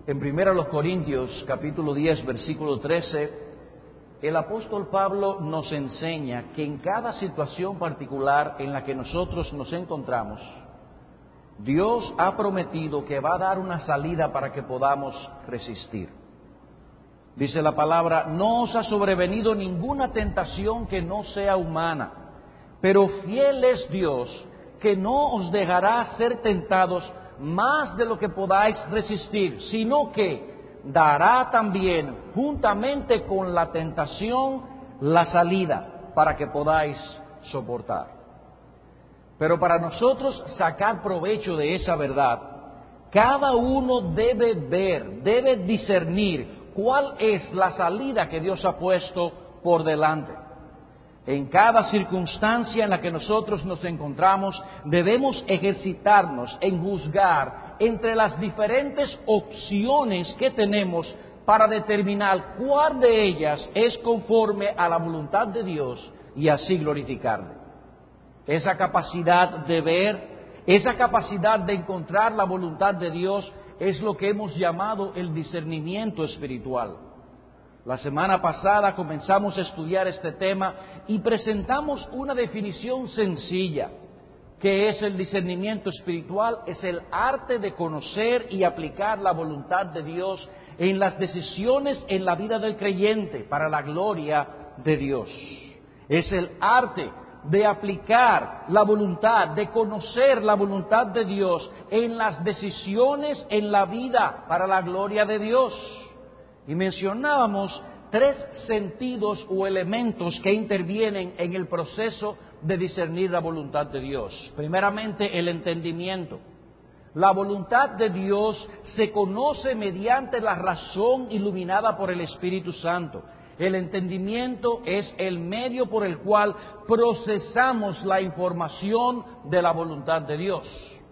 En 1 Corintios, capítulo 10, versículo 13, el apóstol Pablo nos enseña que en cada situación particular en la que nosotros nos encontramos, Dios ha prometido que va a dar una salida para que podamos resistir. Dice la palabra: no os ha sobrevenido ninguna tentación que no sea humana, pero fiel es Dios, que no os dejará ser tentados más de lo que podáis resistir, sino que dará también, juntamente con la tentación, la salida para que podáis soportar. Pero para nosotros sacar provecho de esa verdad, cada uno debe ver, debe discernir cuál es la salida que Dios ha puesto por delante. En cada circunstancia en la que nosotros nos encontramos, debemos ejercitarnos en juzgar entre las diferentes opciones que tenemos para determinar cuál de ellas es conforme a la voluntad de Dios y así glorificarle. Esa capacidad de ver, esa capacidad de encontrar la voluntad de Dios es lo que hemos llamado el discernimiento espiritual. La semana pasada comenzamos a estudiar este tema y presentamos una definición sencilla, que es el discernimiento espiritual, es el arte de conocer y aplicar la voluntad de Dios en las decisiones en la vida del creyente para la gloria de Dios. Es el arte de aplicar la voluntad, de conocer la voluntad de Dios en las decisiones en la vida para la gloria de Dios. Y mencionábamos 3 sentidos o elementos que intervienen en el proceso de discernir la voluntad de Dios. Primeramente, el entendimiento. La voluntad de Dios se conoce mediante la razón iluminada por el Espíritu Santo. El entendimiento es el medio por el cual procesamos la información de la voluntad de Dios.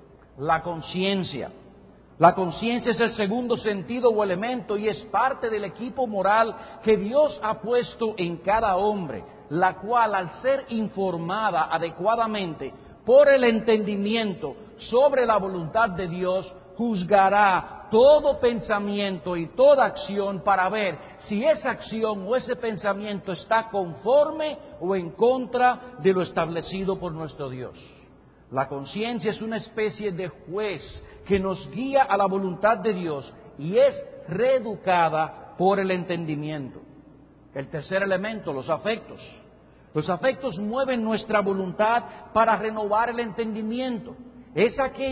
La conciencia. La conciencia es el segundo sentido o elemento y es parte del equipo moral que Dios ha puesto en cada hombre, la cual, al ser informada adecuadamente por el entendimiento sobre la voluntad de Dios, juzgará todo pensamiento y toda acción para ver si esa acción o ese pensamiento está conforme o en contra de lo establecido por nuestro Dios. La conciencia es una especie de juez que nos guía a la voluntad de Dios y es reeducada por el entendimiento. El tercer elemento, los afectos. Los afectos mueven nuestra voluntad para renovar el entendimiento. Es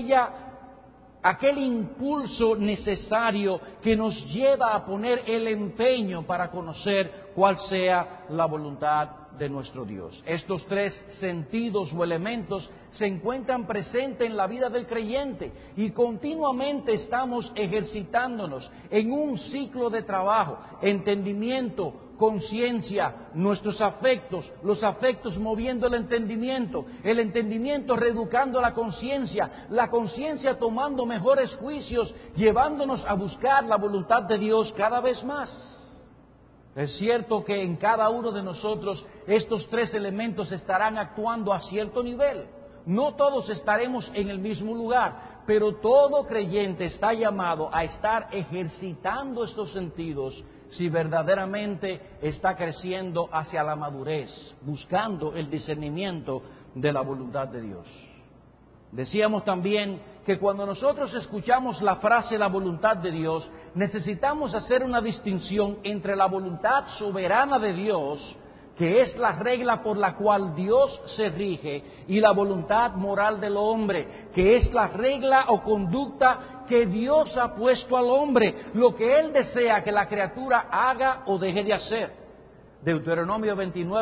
aquel impulso necesario que nos lleva a poner el empeño para conocer cuál sea la voluntad de nuestro Dios. Estos 3 sentidos o elementos se encuentran presentes en la vida del creyente y continuamente estamos ejercitándonos en un ciclo de trabajo: entendimiento, conciencia, nuestros afectos, los afectos moviendo el entendimiento reeducando la conciencia tomando mejores juicios, llevándonos a buscar la voluntad de Dios cada vez más. Es cierto que en cada uno de nosotros estos 3 elementos estarán actuando a cierto nivel. No todos estaremos en el mismo lugar, pero todo creyente está llamado a estar ejercitando estos sentidos si verdaderamente está creciendo hacia la madurez, buscando el discernimiento de la voluntad de Dios. Decíamos también que cuando nosotros escuchamos la frase la voluntad de Dios, necesitamos hacer una distinción entre la voluntad soberana de Dios, que es la regla por la cual Dios se rige, y la voluntad moral del hombre, que es la regla o conducta que Dios ha puesto al hombre, lo que Él desea que la criatura haga o deje de hacer. Deuteronomio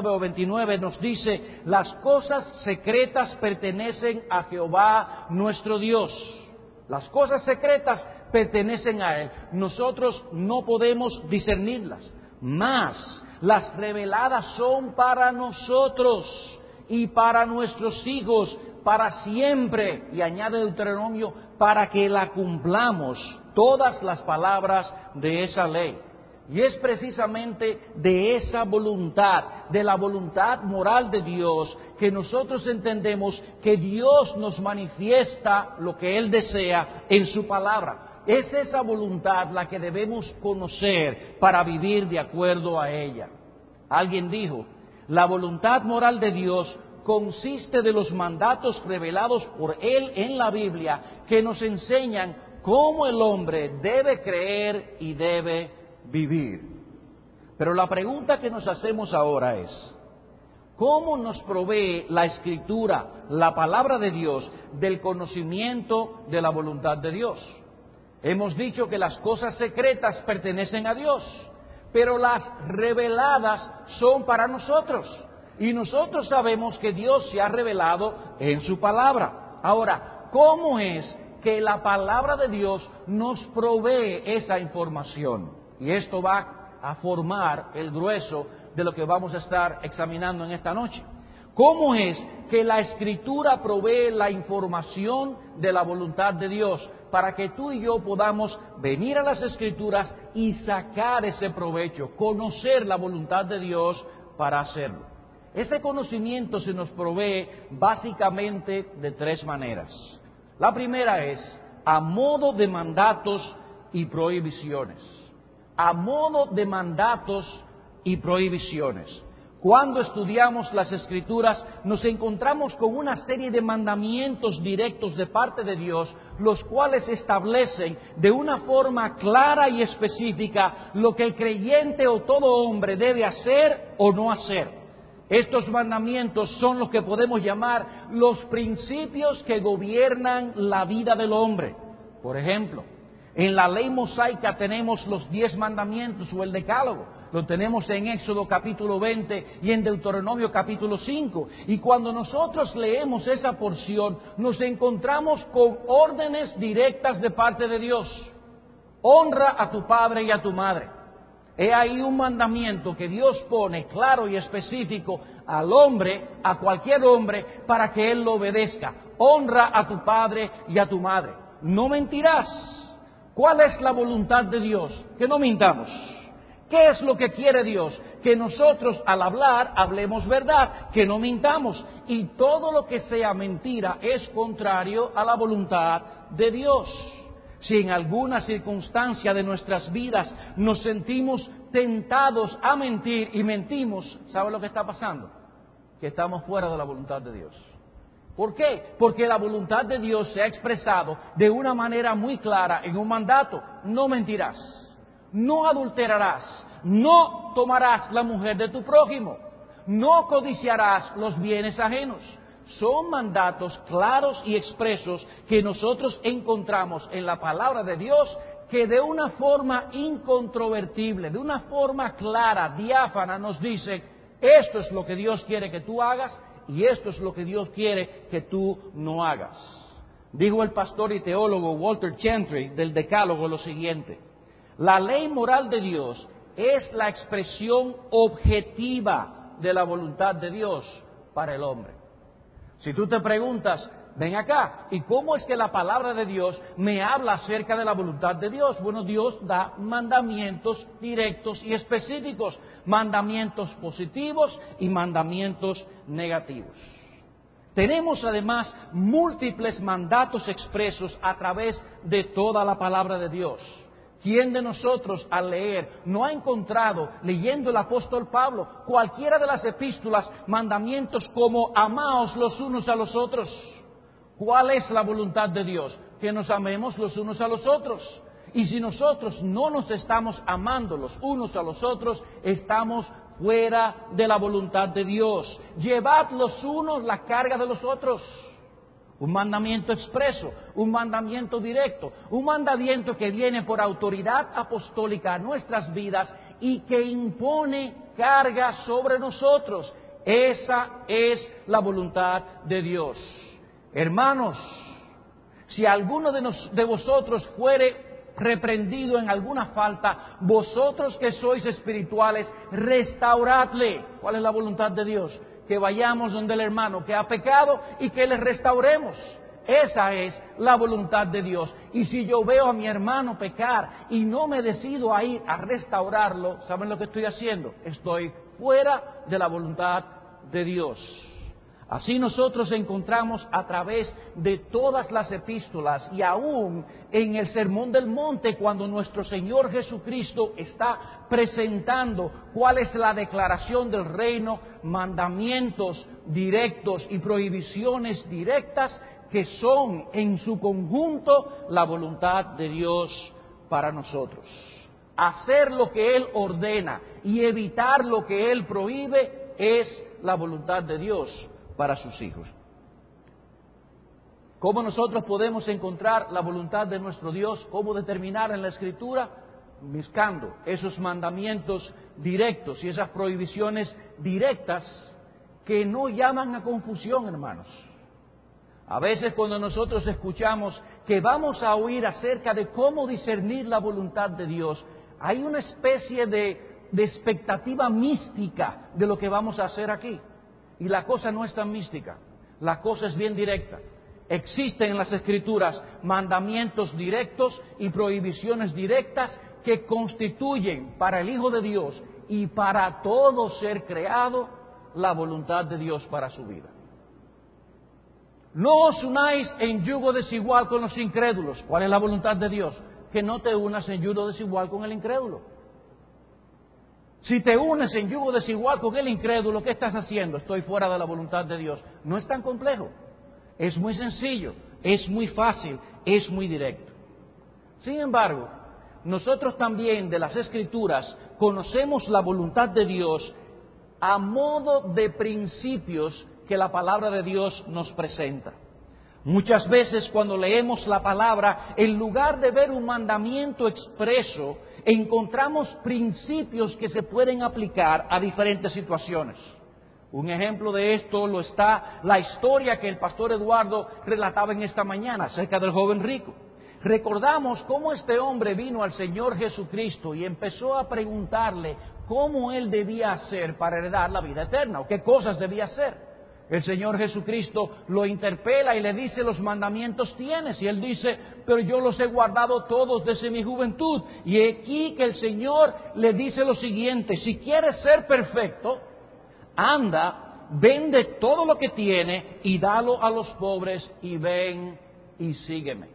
29 nos dice: las cosas secretas pertenecen a Jehová nuestro Dios. Las cosas secretas pertenecen a Él. Nosotros no podemos discernirlas, mas las reveladas son para nosotros y para nuestros hijos, para siempre. Y añade Deuteronomio, para que la cumplamos todas las palabras de esa ley. Y es precisamente de esa voluntad, de la voluntad moral de Dios, que nosotros entendemos que Dios nos manifiesta lo que Él desea en su palabra. Es esa voluntad la que debemos conocer para vivir de acuerdo a ella. Alguien dijo, la voluntad moral de Dios consiste de los mandatos revelados por Él en la Biblia que nos enseñan cómo el hombre debe creer y debe vivir. Pero la pregunta que nos hacemos ahora es, ¿cómo nos provee la Escritura, la palabra de Dios, del conocimiento de la voluntad de Dios? Hemos dicho que las cosas secretas pertenecen a Dios, pero las reveladas son para nosotros. Y nosotros sabemos que Dios se ha revelado en su palabra. Ahora, ¿cómo es que la palabra de Dios nos provee esa información? Y esto va a formar el grueso de lo que vamos a estar examinando en esta noche. ¿Cómo es que la Escritura provee la información de la voluntad de Dios para que tú y yo podamos venir a las Escrituras y sacar ese provecho, conocer la voluntad de Dios para hacerlo? Ese conocimiento se nos provee básicamente de tres maneras. La primera es a modo de mandatos y prohibiciones. A modo de mandatos y prohibiciones. Cuando estudiamos las Escrituras nos encontramos con una serie de mandamientos directos de parte de Dios, los cuales establecen de una forma clara y específica lo que el creyente o todo hombre debe hacer o no hacer. Estos mandamientos son los que podemos llamar los principios que gobiernan la vida del hombre. Por ejemplo, en la ley mosaica tenemos los 10 mandamientos o el decálogo. Lo tenemos en Éxodo capítulo 20 y en Deuteronomio capítulo 5. Y cuando nosotros leemos esa porción, nos encontramos con órdenes directas de parte de Dios. Honra a tu padre y a tu madre. He ahí un mandamiento que Dios pone claro y específico al hombre, a cualquier hombre, para que él lo obedezca. Honra a tu padre y a tu madre. No mentirás. ¿Cuál es la voluntad de Dios? Que no mintamos. ¿Qué es lo que quiere Dios? Que nosotros al hablar hablemos verdad, que no mintamos. Y todo lo que sea mentira es contrario a la voluntad de Dios. Si en alguna circunstancia de nuestras vidas nos sentimos tentados a mentir y mentimos, ¿sabe lo que está pasando? Que estamos fuera de la voluntad de Dios. ¿Por qué? Porque la voluntad de Dios se ha expresado de una manera muy clara en un mandato. No mentirás, no adulterarás, no tomarás la mujer de tu prójimo, no codiciarás los bienes ajenos. Son mandatos claros y expresos que nosotros encontramos en la palabra de Dios, que de una forma incontrovertible, de una forma clara, diáfana, nos dicen, esto es lo que Dios quiere que tú hagas y esto es lo que Dios quiere que tú no hagas. Dijo el pastor y teólogo Walter Gentry del Decálogo lo siguiente: la ley moral de Dios es la expresión objetiva de la voluntad de Dios para el hombre. Si tú te preguntas, ven acá, ¿y cómo es que la palabra de Dios me habla acerca de la voluntad de Dios? Bueno, Dios da mandamientos directos y específicos, mandamientos positivos y mandamientos negativos. Tenemos además múltiples mandatos expresos a través de toda la palabra de Dios. ¿Quién de nosotros al leer no ha encontrado, leyendo el apóstol Pablo, cualquiera de las epístolas, mandamientos como amaos los unos a los otros? ¿Cuál es la voluntad de Dios? Que nos amemos los unos a los otros. Y si nosotros no nos estamos amando los unos a los otros, estamos fuera de la voluntad de Dios. Llevad los unos la carga de los otros. Un mandamiento expreso, un mandamiento directo, un mandamiento que viene por autoridad apostólica a nuestras vidas y que impone carga sobre nosotros. Esa es la voluntad de Dios. Hermanos, si alguno de vosotros fuere reprendido en alguna falta, vosotros que sois espirituales, restauradle. ¿Cuál es la voluntad de Dios? Que vayamos donde el hermano que ha pecado y que le restauremos. Esa es la voluntad de Dios. Y si yo veo a mi hermano pecar y no me decido a ir a restaurarlo, ¿saben lo que estoy haciendo? Estoy fuera de la voluntad de Dios. Así nosotros encontramos a través de todas las epístolas y aún en el Sermón del Monte, cuando nuestro Señor Jesucristo está presentando cuál es la declaración del reino, mandamientos directos y prohibiciones directas que son en su conjunto la voluntad de Dios para nosotros. Hacer lo que Él ordena y evitar lo que Él prohíbe es la voluntad de Dios para sus hijos. ¿Cómo nosotros podemos encontrar la voluntad de nuestro Dios? ¿Cómo determinar en la Escritura? Buscando esos mandamientos directos y esas prohibiciones directas que no llaman a confusión, hermanos. A veces cuando nosotros escuchamos que vamos a oír acerca de cómo discernir la voluntad de Dios, hay una especie de expectativa mística de lo que vamos a hacer aquí. Y la cosa no es tan mística, la cosa es bien directa. Existen en las Escrituras mandamientos directos y prohibiciones directas que constituyen para el Hijo de Dios y para todo ser creado la voluntad de Dios para su vida. No os unáis en yugo desigual con los incrédulos. ¿Cuál es la voluntad de Dios? Que no te unas en yugo desigual con el incrédulo. Si te unes en yugo desigual con el incrédulo, ¿qué estás haciendo? Estoy fuera de la voluntad de Dios. No es tan complejo, es muy sencillo, es muy fácil, es muy directo. Sin embargo, nosotros también de las Escrituras conocemos la voluntad de Dios a modo de principios que la palabra de Dios nos presenta. Muchas veces cuando leemos la palabra, en lugar de ver un mandamiento expreso, encontramos principios que se pueden aplicar a diferentes situaciones. Un ejemplo de esto lo está la historia que el pastor Eduardo relataba en esta mañana acerca del joven rico. Recordamos cómo este hombre vino al Señor Jesucristo y empezó a preguntarle cómo él debía hacer para heredar la vida eterna o qué cosas debía hacer. El Señor Jesucristo lo interpela y le dice, los mandamientos tienes. Y él dice, pero yo los he guardado todos desde mi juventud. Y aquí que el Señor le dice lo siguiente, si quieres ser perfecto, anda, vende todo lo que tiene y dalo a los pobres y ven y sígueme.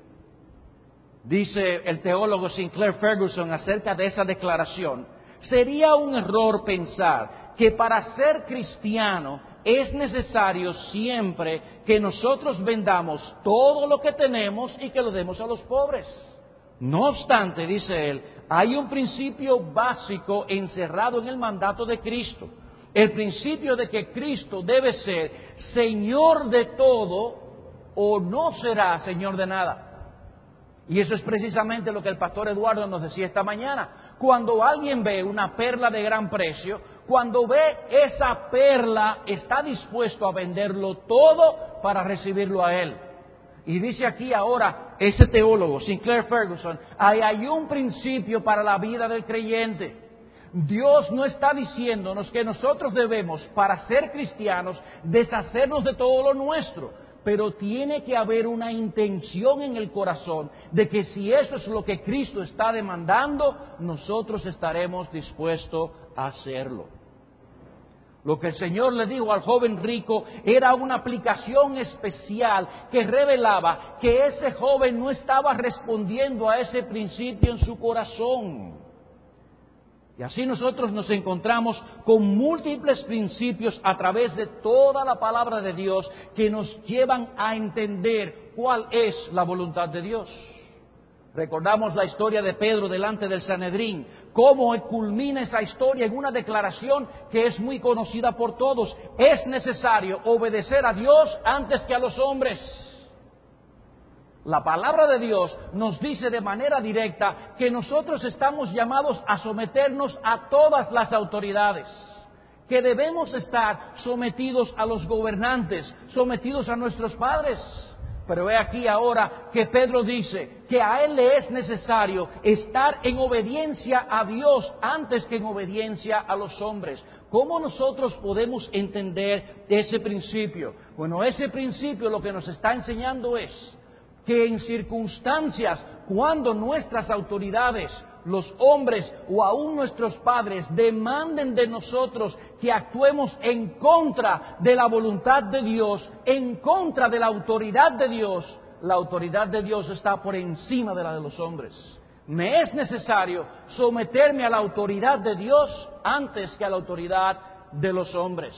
Dice el teólogo Sinclair Ferguson acerca de esa declaración, sería un error pensar que para ser cristiano es necesario siempre que nosotros vendamos todo lo que tenemos y que lo demos a los pobres. No obstante, dice él, hay un principio básico encerrado en el mandato de Cristo. El principio de que Cristo debe ser Señor de todo o no será Señor de nada. Y eso es precisamente lo que el pastor Eduardo nos decía esta mañana. Cuando alguien ve una perla de gran precio, cuando ve esa perla, está dispuesto a venderlo todo para recibirlo a él. Y dice aquí ahora ese teólogo, Sinclair Ferguson, hay un principio para la vida del creyente. Dios no está diciéndonos que nosotros debemos, para ser cristianos, deshacernos de todo lo nuestro. Pero tiene que haber una intención en el corazón de que si eso es lo que Cristo está demandando, nosotros estaremos dispuestos a hacerlo. Lo que el Señor le dijo al joven rico era una aplicación especial que revelaba que ese joven no estaba respondiendo a ese principio en su corazón. Y así nosotros nos encontramos con múltiples principios a través de toda la palabra de Dios que nos llevan a entender cuál es la voluntad de Dios. Recordamos la historia de Pedro delante del Sanedrín, cómo culmina esa historia en una declaración que es muy conocida por todos. Es necesario obedecer a Dios antes que a los hombres. La palabra de Dios nos dice de manera directa que nosotros estamos llamados a someternos a todas las autoridades, que debemos estar sometidos a los gobernantes, sometidos a nuestros padres. Pero he aquí ahora que Pedro dice que a él le es necesario estar en obediencia a Dios antes que en obediencia a los hombres. ¿Cómo nosotros podemos entender ese principio? Bueno, ese principio lo que nos está enseñando es que en circunstancias cuando nuestras autoridades los hombres o aún nuestros padres demanden de nosotros que actuemos en contra de la voluntad de Dios, en contra de la autoridad de Dios, la autoridad de Dios está por encima de la de los hombres. Me es necesario someterme a la autoridad de Dios antes que a la autoridad de los hombres.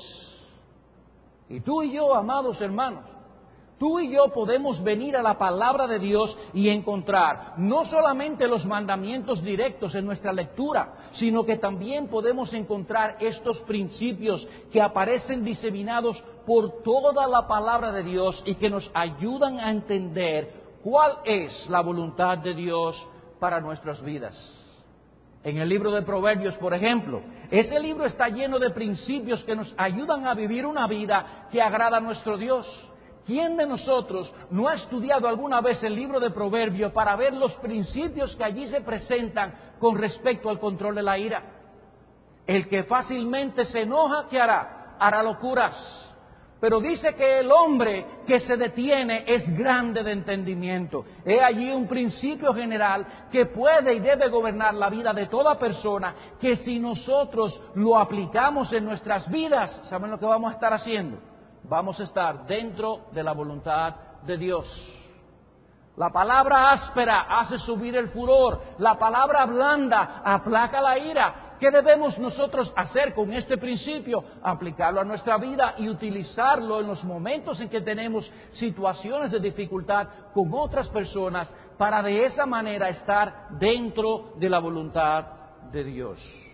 Y tú y yo, amados hermanos, tú y yo podemos venir a la palabra de Dios y encontrar no solamente los mandamientos directos en nuestra lectura, sino que también podemos encontrar estos principios que aparecen diseminados por toda la palabra de Dios y que nos ayudan a entender cuál es la voluntad de Dios para nuestras vidas. En el libro de Proverbios, por ejemplo, ese libro está lleno de principios que nos ayudan a vivir una vida que agrada a nuestro Dios. ¿Quién de nosotros no ha estudiado alguna vez el libro de Proverbios para ver los principios que allí se presentan con respecto al control de la ira? El que fácilmente se enoja, ¿qué hará? Hará locuras. Pero dice que el hombre que se detiene es grande de entendimiento. He allí un principio general que puede y debe gobernar la vida de toda persona, que si nosotros lo aplicamos en nuestras vidas, ¿saben lo que vamos a estar haciendo? Vamos a estar dentro de la voluntad de Dios. La palabra áspera hace subir el furor, la palabra blanda aplaca la ira. ¿Qué debemos nosotros hacer con este principio? Aplicarlo a nuestra vida y utilizarlo en los momentos en que tenemos situaciones de dificultad con otras personas para de esa manera estar dentro de la voluntad de Dios.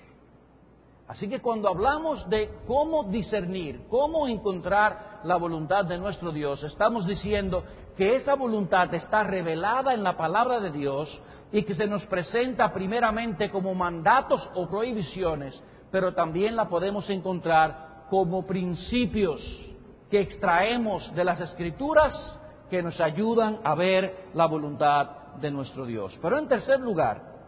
Así que cuando hablamos de cómo discernir, cómo encontrar la voluntad de nuestro Dios, estamos diciendo que esa voluntad está revelada en la palabra de Dios y que se nos presenta primeramente como mandatos o prohibiciones, pero también la podemos encontrar como principios que extraemos de las Escrituras que nos ayudan a ver la voluntad de nuestro Dios. Pero en tercer lugar,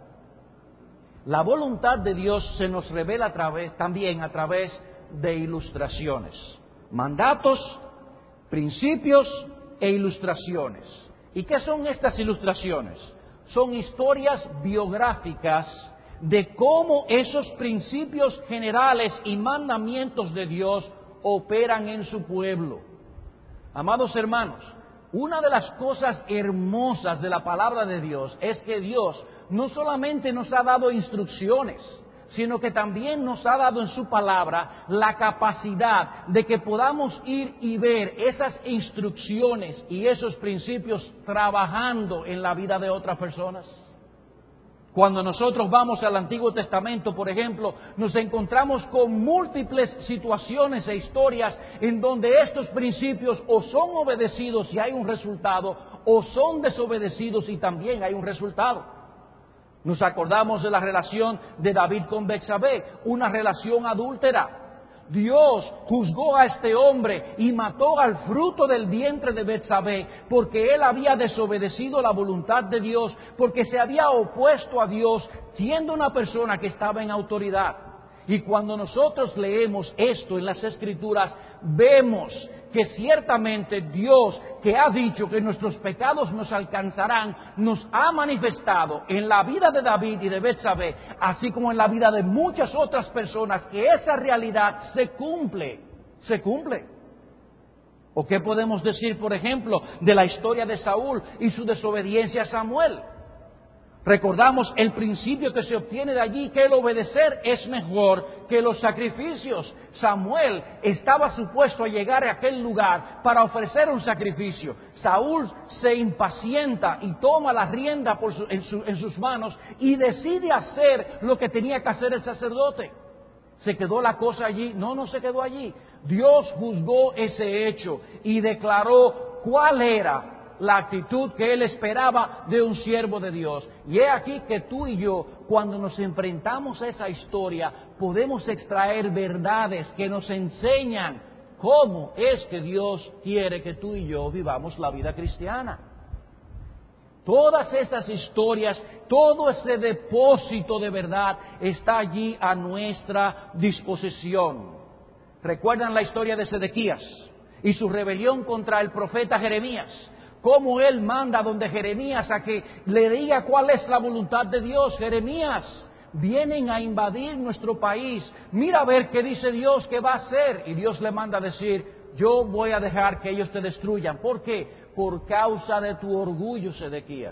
la voluntad de Dios se nos revela también a través de ilustraciones, mandatos, principios e ilustraciones. ¿Y qué son estas ilustraciones? Son historias biográficas de cómo esos principios generales y mandamientos de Dios operan en su pueblo. Amados hermanos, una de las cosas hermosas de la palabra de Dios es que Dios no solamente nos ha dado instrucciones, sino que también nos ha dado en su palabra la capacidad de que podamos ir y ver esas instrucciones y esos principios trabajando en la vida de otras personas. Cuando nosotros vamos al Antiguo Testamento, por ejemplo, nos encontramos con múltiples situaciones e historias en donde estos principios o son obedecidos y hay un resultado, o son desobedecidos y también hay un resultado. Nos acordamos de la relación de David con Betsabé, una relación adúltera. Dios juzgó a este hombre y mató al fruto del vientre de Betsabé porque él había desobedecido la voluntad de Dios, porque se había opuesto a Dios siendo una persona que estaba en autoridad. Y cuando nosotros leemos esto en las Escrituras, vemos que ciertamente Dios, que ha dicho que nuestros pecados nos alcanzarán, nos ha manifestado en la vida de David y de Betsabé, así como en la vida de muchas otras personas, que esa realidad se cumple. ¿O qué podemos decir, por ejemplo, de la historia de Saúl y su desobediencia a Samuel? Recordamos el principio que se obtiene de allí, que el obedecer es mejor que los sacrificios. Samuel estaba supuesto a llegar a aquel lugar para ofrecer un sacrificio. Saúl se impacienta y toma la rienda en sus manos y decide hacer lo que tenía que hacer el sacerdote. ¿Se quedó la cosa allí? No se quedó allí. Dios juzgó ese hecho y declaró cuál era la actitud que él esperaba de un siervo de Dios. Y he aquí que tú y yo, cuando nos enfrentamos a esa historia, podemos extraer verdades que nos enseñan cómo es que Dios quiere que tú y yo vivamos la vida cristiana. Todas esas historias, todo ese depósito de verdad está allí a nuestra disposición. ¿Recuerdan la historia de Sedequías y su rebelión contra el profeta Jeremías? cómo él manda donde Jeremías a que le diga cuál es la voluntad de Dios. Jeremías, vienen a invadir nuestro país, mira a ver qué dice Dios que va a hacer. Y Dios le manda a decir, yo voy a dejar que ellos te destruyan. ¿Por qué? Por causa de tu orgullo, Sedequías.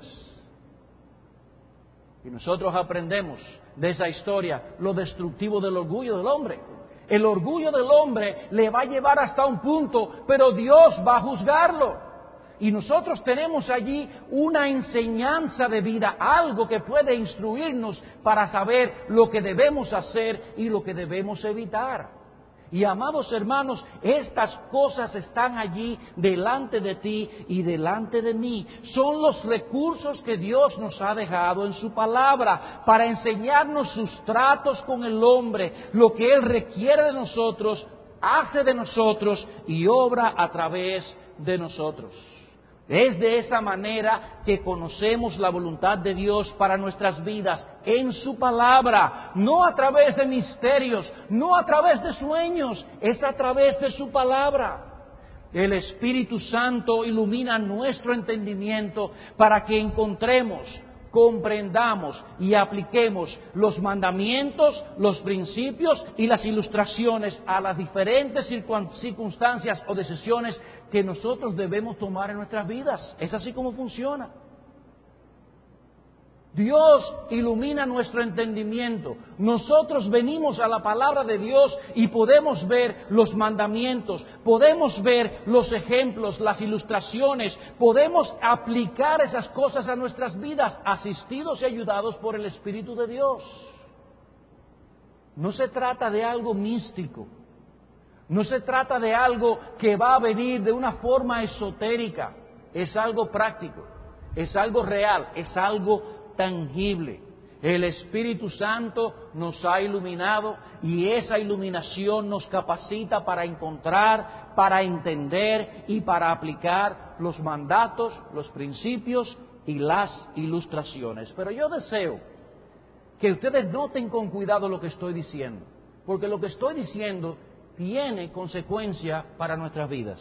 Y nosotros aprendemos de esa historia lo destructivo del orgullo del hombre. El orgullo del hombre le va a llevar hasta un punto, pero Dios va a juzgarlo. Y nosotros tenemos allí una enseñanza de vida, algo que puede instruirnos para saber lo que debemos hacer y lo que debemos evitar. Y amados hermanos, estas cosas están allí delante de ti y delante de mí. Son los recursos que Dios nos ha dejado en su palabra para enseñarnos sus tratos con el hombre, lo que Él requiere de nosotros, hace de nosotros y obra a través de nosotros. Es de esa manera que conocemos la voluntad de Dios para nuestras vidas, en su palabra, no a través de misterios, no a través de sueños, es a través de su palabra. El Espíritu Santo ilumina nuestro entendimiento para que encontremos, comprendamos y apliquemos los mandamientos, los principios y las ilustraciones a las diferentes circunstancias o decisiones que nosotros debemos tomar en nuestras vidas. Es así como funciona. Dios ilumina nuestro entendimiento. Nosotros venimos a la palabra de Dios y podemos ver los mandamientos, podemos ver los ejemplos, las ilustraciones, podemos aplicar esas cosas a nuestras vidas, asistidos y ayudados por el Espíritu de Dios. No se trata de algo místico. No se trata de algo que va a venir de una forma esotérica. Es algo práctico, es algo real, es algo tangible. El Espíritu Santo nos ha iluminado y esa iluminación nos capacita para encontrar, para entender y para aplicar los mandatos, los principios y las ilustraciones. Pero yo deseo que ustedes noten con cuidado lo que estoy diciendo, porque lo que estoy diciendo tiene consecuencia para nuestras vidas.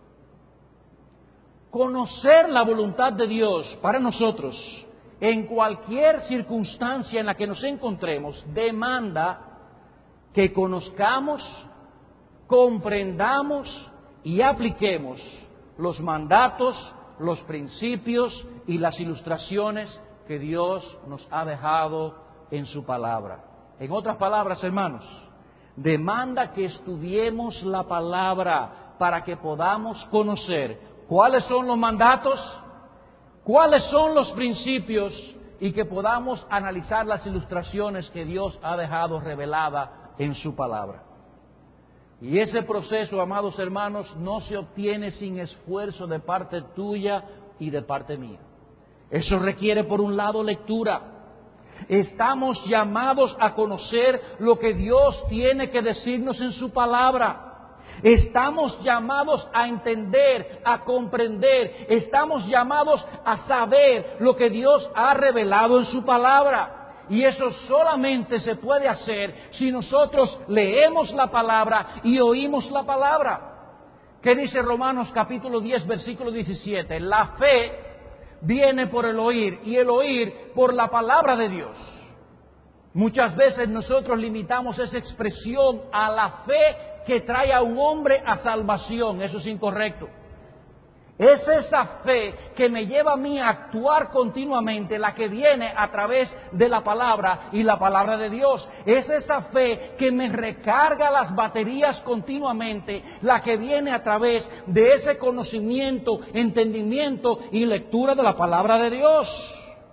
Conocer la voluntad de Dios para nosotros en cualquier circunstancia en la que nos encontremos demanda que conozcamos, comprendamos y apliquemos los mandatos, los principios y las ilustraciones que Dios nos ha dejado en su palabra. En otras palabras, hermanos, demanda que estudiemos la palabra para que podamos conocer cuáles son los mandatos, cuáles son los principios y que podamos analizar las ilustraciones que Dios ha dejado revelada en su palabra. Y ese proceso, amados hermanos, no se obtiene sin esfuerzo de parte tuya y de parte mía. Eso requiere, por un lado, lectura. Estamos llamados a conocer lo que Dios tiene que decirnos en su palabra. Estamos llamados a entender, a comprender. Estamos llamados a saber lo que Dios ha revelado en su palabra. Y eso solamente se puede hacer si nosotros leemos la palabra y oímos la palabra. ¿Qué dice Romanos capítulo 10, versículo 17? La fe viene por el oír y el oír por la palabra de Dios. Muchas veces nosotros limitamos esa expresión a la fe que trae a un hombre a salvación. Eso es incorrecto. Es esa fe que me lleva a mí a actuar continuamente, la que viene a través de la palabra y la palabra de Dios. Es esa fe que me recarga las baterías continuamente, la que viene a través de ese conocimiento, entendimiento y lectura de la palabra de Dios.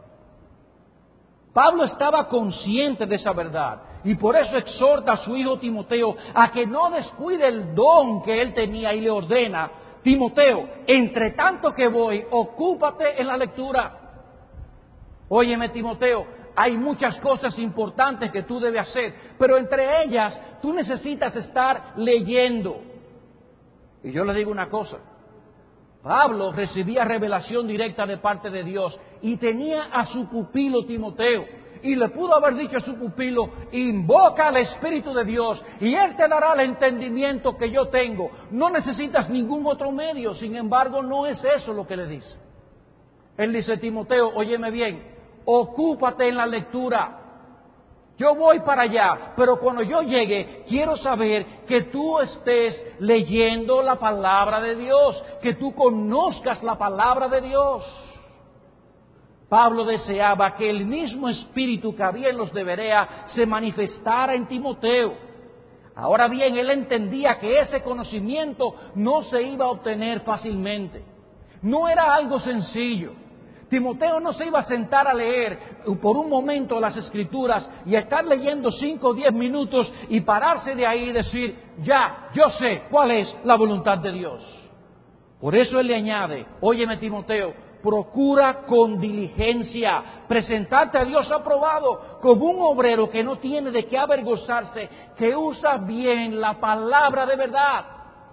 Pablo estaba consciente de esa verdad y por eso exhorta a su hijo Timoteo a que no descuide el don que él tenía y le ordena: Timoteo, entre tanto que voy, ocúpate en la lectura. Óyeme, Timoteo, hay muchas cosas importantes que tú debes hacer, pero entre ellas tú necesitas estar leyendo. Y yo le digo una cosa: Pablo recibía revelación directa de parte de Dios y tenía a su pupilo Timoteo. y le pudo haber dicho a su pupilo: invoca al Espíritu de Dios y Él te dará el entendimiento que yo tengo. No necesitas ningún otro medio. Sin embargo, no es eso lo que le dice. Él dice: Timoteo, óyeme bien, ocúpate en la lectura. Yo voy para allá, pero cuando yo llegue, quiero saber que tú estés leyendo la palabra de Dios, que tú conozcas la palabra de Dios. Pablo deseaba que el mismo espíritu que había en los de Berea se manifestara en Timoteo. Ahora bien, él entendía que ese conocimiento no se iba a obtener fácilmente. No era algo sencillo. Timoteo no se iba a sentar a leer por un momento las Escrituras y a estar leyendo 5 o 10 minutos y pararse de ahí y decir: ya, yo sé cuál es la voluntad de Dios. Por eso él le añade: óyeme, Timoteo, procura con diligencia presentarte a Dios aprobado como un obrero que no tiene de qué avergonzarse, que usa bien la palabra de verdad.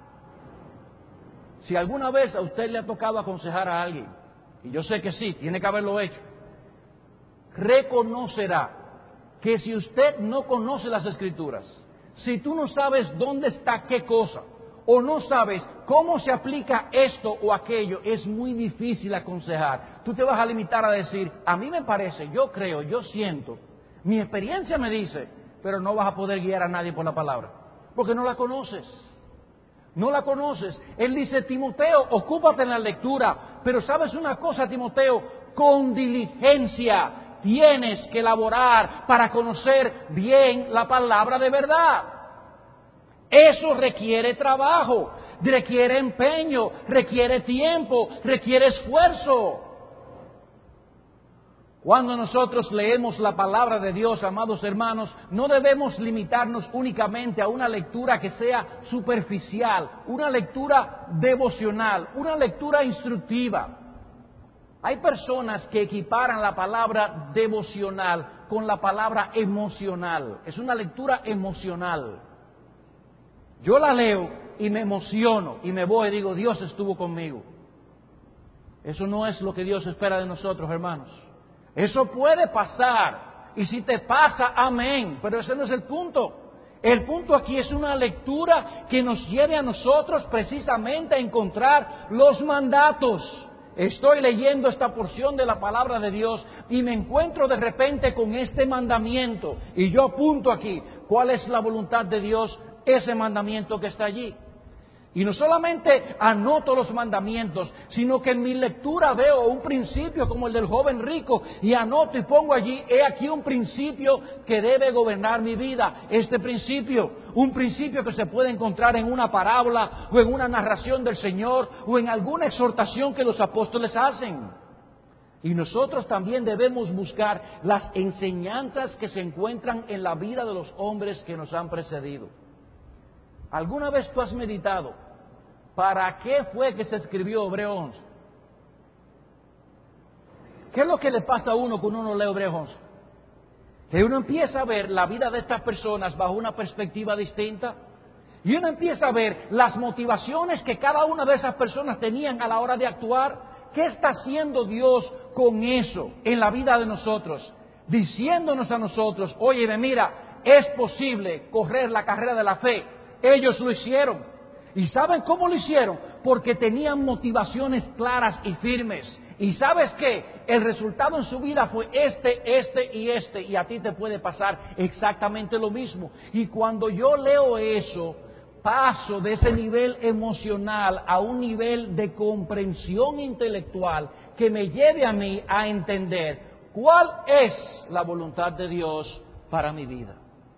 Si alguna vez a usted le ha tocado aconsejar a alguien, y yo sé que sí, tiene que haberlo hecho, reconocerá que si usted no conoce las Escrituras, si tú no sabes dónde está qué cosa, o no sabes cómo se aplica esto o aquello, es muy difícil aconsejar. Tú te vas a limitar a decir: a mí me parece, yo creo, yo siento, mi experiencia me dice, pero no vas a poder guiar a nadie por la palabra, porque no la conoces. No la conoces. Él dice: Timoteo, ocúpate en la lectura, pero ¿sabes una cosa, Timoteo? Con diligencia tienes que elaborar para conocer bien la palabra de verdad. Eso requiere trabajo, requiere empeño, requiere tiempo, requiere esfuerzo. Cuando nosotros leemos la palabra de Dios, amados hermanos, no debemos limitarnos únicamente a una lectura que sea superficial, una lectura devocional, una lectura instructiva. Hay personas que equiparan la palabra devocional con la palabra emocional. Es una lectura emocional. Yo la leo y me emociono y me voy y digo: Dios estuvo conmigo. Eso no es lo que Dios espera de nosotros, hermanos. Eso puede pasar, y si te pasa, amén, pero ese no es el punto. El punto aquí es una lectura que nos lleve a nosotros precisamente a encontrar los mandatos. Estoy leyendo esta porción de la palabra de Dios y me encuentro de repente con este mandamiento, y yo apunto aquí cuál es la voluntad de Dios, ese mandamiento que está allí. Y no solamente anoto los mandamientos, sino que en mi lectura veo un principio como el del joven rico y anoto y pongo allí: he aquí un principio que debe gobernar mi vida. Este principio, un principio que se puede encontrar en una parábola o en una narración del Señor o en alguna exhortación que los apóstoles hacen. Y nosotros también debemos buscar las enseñanzas que se encuentran en la vida de los hombres que nos han precedido. ¿Alguna vez tú has meditado para qué fue que se escribió Hebreo 11? ¿Qué es lo que le pasa a uno cuando uno lee Hebreo 11? Que uno empieza a ver la vida de estas personas bajo una perspectiva distinta y uno empieza a ver las motivaciones que cada una de esas personas tenían a la hora de actuar. ¿Qué está haciendo Dios con eso en la vida de nosotros? Diciéndonos a nosotros: óyeme, mira, es posible correr la carrera de la fe. Ellos lo hicieron. ¿Y saben cómo lo hicieron? Porque tenían motivaciones claras y firmes. ¿Y sabes qué? El resultado en su vida fue este, y a ti te puede pasar exactamente lo mismo. Y cuando yo leo eso, paso de ese nivel emocional a un nivel de comprensión intelectual que me lleve a mí a entender cuál es la voluntad de Dios para mi vida.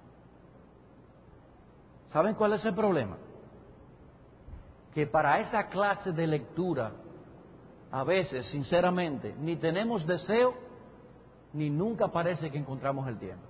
¿Saben cuál es el problema? Que para esa clase de lectura, a veces, sinceramente, ni tenemos deseo, ni nunca parece que encontramos el tiempo.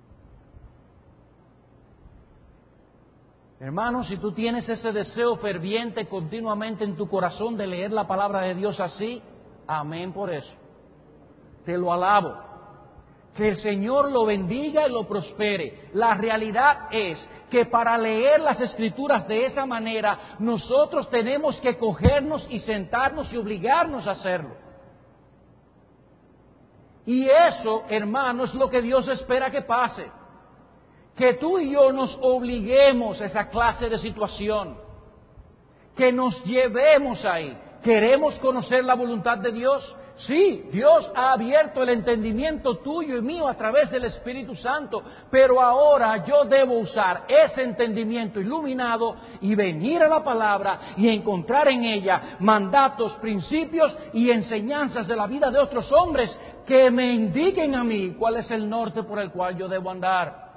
Hermanos, si tú tienes ese deseo ferviente continuamente en tu corazón de leer la palabra de Dios así, amén por eso. Te lo alabo. Que el Señor lo bendiga y lo prospere. La realidad es que para leer las Escrituras de esa manera, nosotros tenemos que cogernos y sentarnos y obligarnos a hacerlo. Y eso, hermano, es lo que Dios espera que pase. Que tú y yo nos obliguemos a esa clase de situación. Que nos llevemos ahí. ¿Queremos conocer la voluntad de Dios? Sí, Dios ha abierto el entendimiento tuyo y mío a través del Espíritu Santo, pero ahora yo debo usar ese entendimiento iluminado y venir a la palabra y encontrar en ella mandatos, principios y enseñanzas de la vida de otros hombres que me indiquen a mí cuál es el norte por el cual yo debo andar.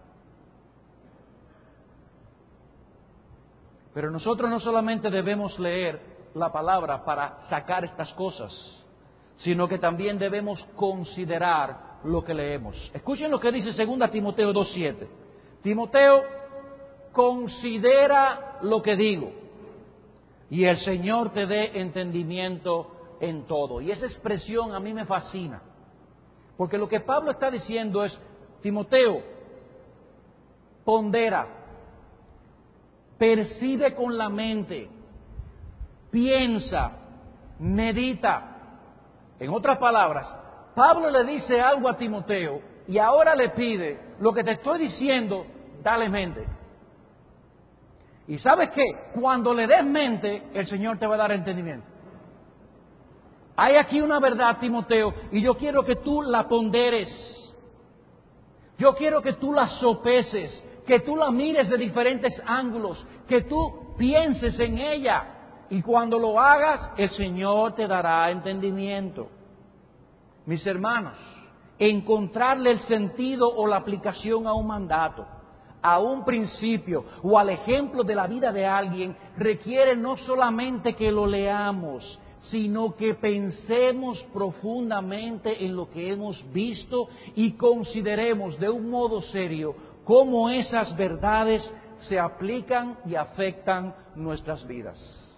Pero nosotros no solamente debemos leer la palabra para sacar estas cosas, sino que también debemos considerar lo que leemos. Escuchen lo que dice 2 Timoteo 2:7. Timoteo, considera lo que digo, y el Señor te dé entendimiento en todo. Y esa expresión a mí me fascina, porque lo que Pablo está diciendo es, Timoteo, pondera, percibe con la mente, piensa, medita. En otras palabras, Pablo le dice algo a Timoteo y ahora le pide, lo que te estoy diciendo, dale mente. Y ¿sabes qué? Cuando le des mente, el Señor te va a dar entendimiento. Hay aquí una verdad, Timoteo, y yo quiero que tú la ponderes. Yo quiero que tú la sopeses, que tú la mires de diferentes ángulos, que tú pienses en ella. Y cuando lo hagas, el Señor te dará entendimiento. Mis hermanos, encontrarle el sentido o la aplicación a un mandato, a un principio o al ejemplo de la vida de alguien requiere no solamente que lo leamos, sino que pensemos profundamente en lo que hemos visto y consideremos de un modo serio cómo esas verdades se aplican y afectan nuestras vidas.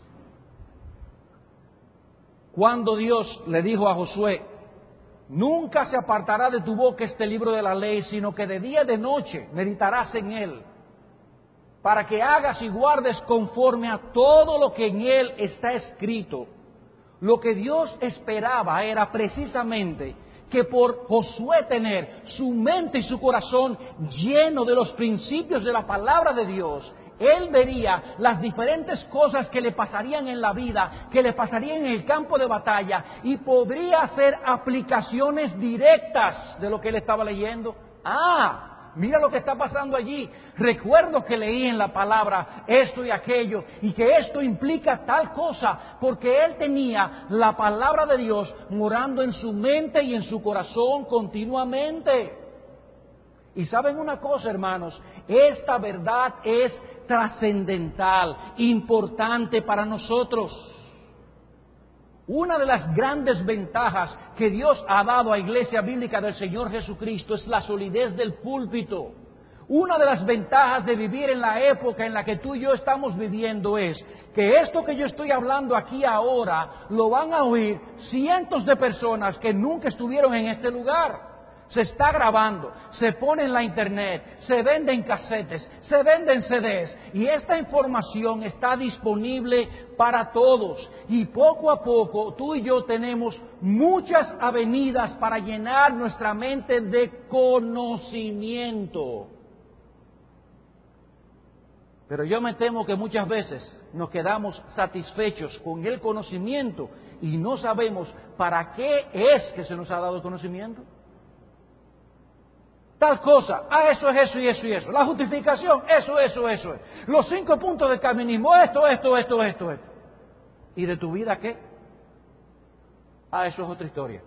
Cuando Dios le dijo a Josué, nunca se apartará de tu boca este libro de la ley, sino que de día y de noche meditarás en él, para que hagas y guardes conforme a todo lo que en él está escrito. Lo que Dios esperaba era precisamente que por Josué tener su mente y su corazón lleno de los principios de la palabra de Dios, él vería las diferentes cosas que le pasarían en la vida, que le pasarían en el campo de batalla, y podría hacer aplicaciones directas de lo que él estaba leyendo. Mira lo que está pasando allí. Recuerdo que leí en la palabra esto y aquello, y que esto implica tal cosa, porque él tenía la palabra de Dios morando en su mente y en su corazón continuamente. Y saben una cosa, hermanos, esta verdad es trascendental, importante para nosotros. Una de las grandes ventajas que Dios ha dado a Iglesia Bíblica del Señor Jesucristo es la solidez del púlpito. Una de las ventajas de vivir en la época en la que tú y yo estamos viviendo es que esto que yo estoy hablando aquí ahora lo van a oír cientos de personas que nunca estuvieron en este lugar. Se está grabando, se pone en la internet, se venden casetes, se venden CDs, y esta información está disponible para todos. Y poco a poco tú y yo tenemos muchas avenidas para llenar nuestra mente de conocimiento. Pero yo me temo que muchas veces nos quedamos satisfechos con el conocimiento y no sabemos para qué es que se nos ha dado el conocimiento. Tal cosa, eso es eso y eso y eso. La justificación, eso es. Los 5 puntos del calvinismo, esto. ¿Y de tu vida qué? Eso es otra historia.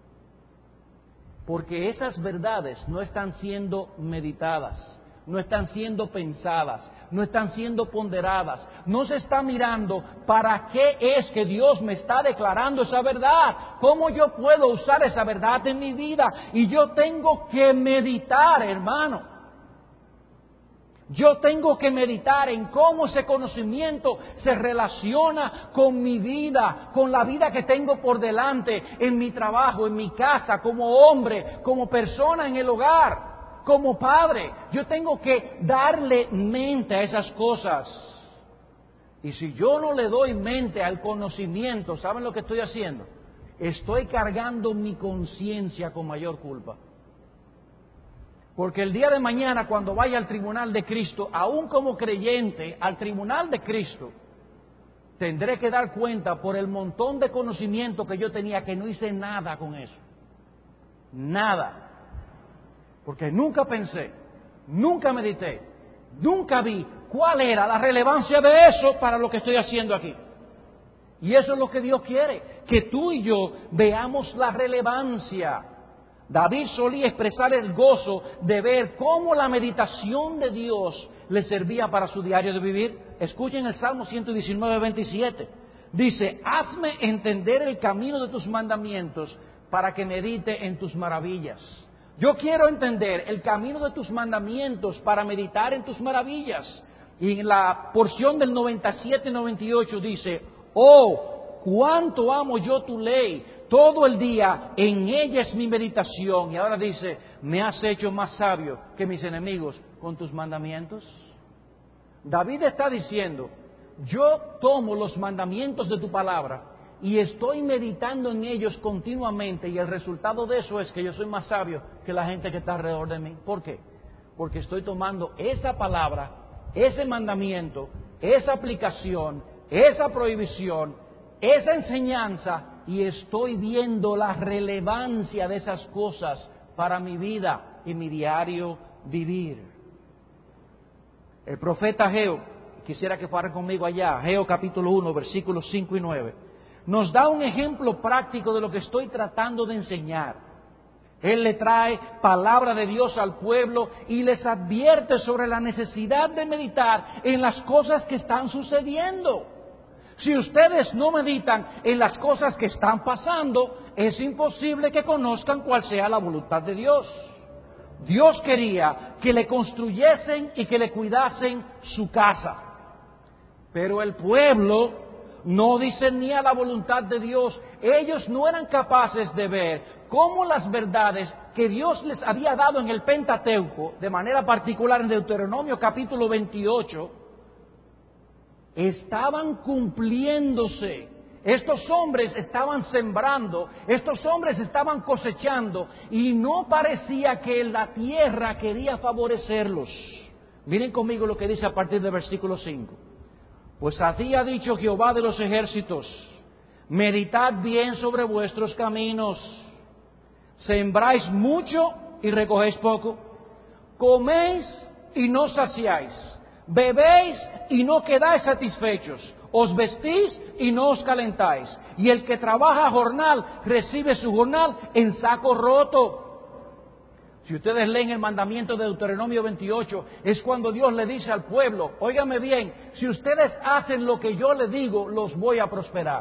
Porque esas verdades no están siendo meditadas, no están siendo pensadas, no están siendo ponderadas, no se está mirando para qué es que Dios me está declarando esa verdad, cómo yo puedo usar esa verdad en mi vida. Y yo tengo que meditar, hermano. Yo tengo que meditar en cómo ese conocimiento se relaciona con mi vida, con la vida que tengo por delante, en mi trabajo, en mi casa, como hombre, como persona en el hogar. Como padre, yo tengo que darle mente a esas cosas. Y si yo no le doy mente al conocimiento, ¿saben lo que estoy haciendo? estoy cargando mi conciencia con mayor culpa. Porque el día de mañana, cuando vaya al tribunal de Cristo, aún como creyente, al tribunal de Cristo, tendré que dar cuenta por el montón de conocimiento que yo tenía, que no hice nada con eso. Nada. Porque nunca pensé, nunca medité, nunca vi cuál era la relevancia de eso para lo que estoy haciendo aquí. Y eso es lo que Dios quiere, que tú y yo veamos la relevancia. David solía expresar el gozo de ver cómo la meditación de Dios le servía para su diario de vivir. Escuchen el Salmo 119, 27. Dice, hazme entender el camino de tus mandamientos para que medite en tus maravillas. Yo quiero entender el camino de tus mandamientos para meditar en tus maravillas. Y en la porción del 97 y 98 dice, oh, cuánto amo yo tu ley, todo el día en ella es mi meditación. Y ahora dice, me has hecho más sabio que mis enemigos con tus mandamientos. David está diciendo, yo tomo los mandamientos de tu palabra y estoy meditando en ellos continuamente, y el resultado de eso es que yo soy más sabio que la gente que está alrededor de mí. ¿Por qué? Porque estoy tomando esa palabra, ese mandamiento, esa aplicación, esa prohibición, esa enseñanza, y estoy viendo la relevancia de esas cosas para mi vida y mi diario vivir. El profeta Ageo, quisiera que fuera conmigo allá, Ageo capítulo 1, versículos 5 y 9, nos da un ejemplo práctico de lo que estoy tratando de enseñar. Él le trae palabra de Dios al pueblo y les advierte sobre la necesidad de meditar en las cosas que están sucediendo. Si ustedes no meditan en las cosas que están pasando, es imposible que conozcan cuál sea la voluntad de Dios. Dios quería que le construyesen y que le cuidasen su casa. Pero el pueblo no discernía la voluntad de Dios. Ellos no eran capaces de ver cómo las verdades que Dios les había dado en el Pentateuco, de manera particular en Deuteronomio capítulo 28, estaban cumpliéndose. Estos hombres estaban sembrando, estos hombres estaban cosechando, y no parecía que la tierra quería favorecerlos. Miren conmigo lo que dice a partir del versículo 5. Pues así ha dicho Jehová de los ejércitos, meditad bien sobre vuestros caminos, sembráis mucho y recogéis poco, coméis y no saciáis, bebéis y no quedáis satisfechos, os vestís y no os calentáis, y el que trabaja jornal recibe su jornal en saco roto. Si ustedes leen el mandamiento de Deuteronomio 28, es cuando Dios le dice al pueblo, óigame bien, si ustedes hacen lo que yo les digo, los voy a prosperar.